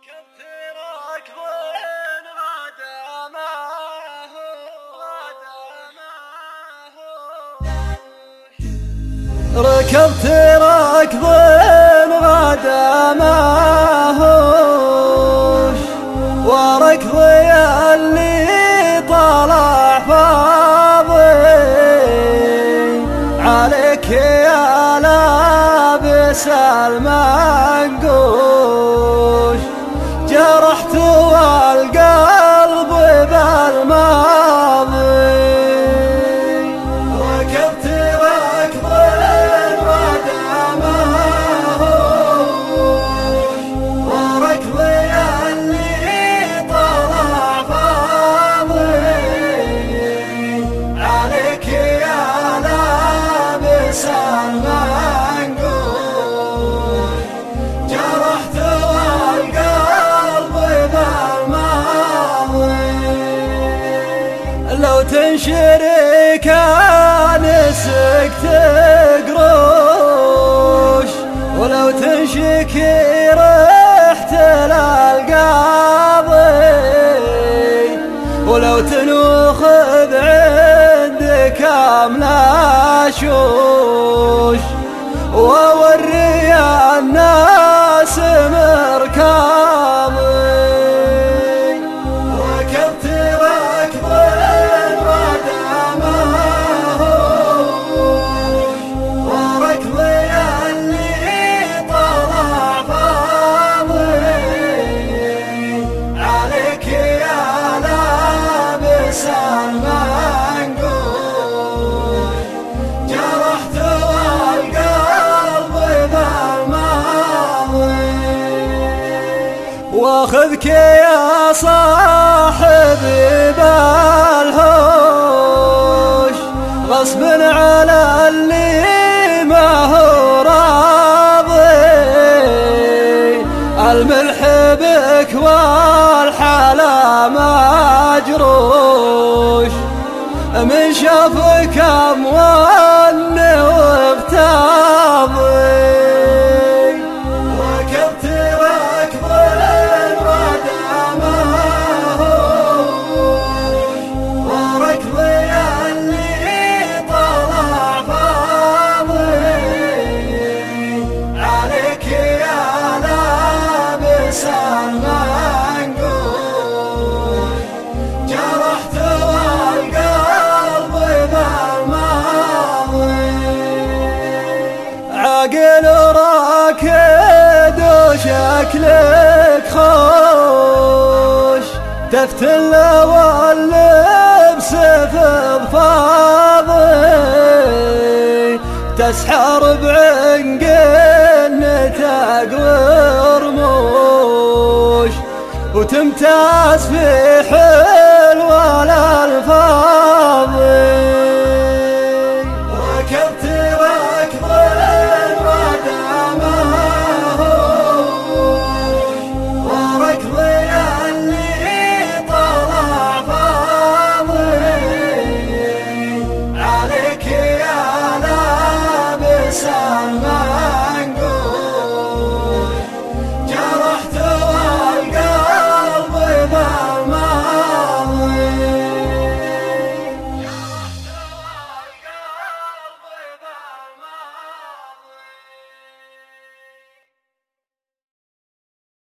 ركبت ركض غدا ماهوش وركضي اللي طلع فاضي عليك يا لابس المنقوش جرحت والقلب بالماضي لو تنشرك انسك تقروش ولو تنشكي رحت للقاضي ولو تنوخذ عندك املاشوش ووري الناس مركاضي واخذك يا صاحبي بالهوش غصب على اللي ما هو راضي الملح بك والحلا مجروش من شافك اموان وابتاضي عاقل راكد وشكلك خوش تفتل واللبس فضفاضي تسحر بعنقل نتاق ورموش وتمتاز في حلوى الألفاظ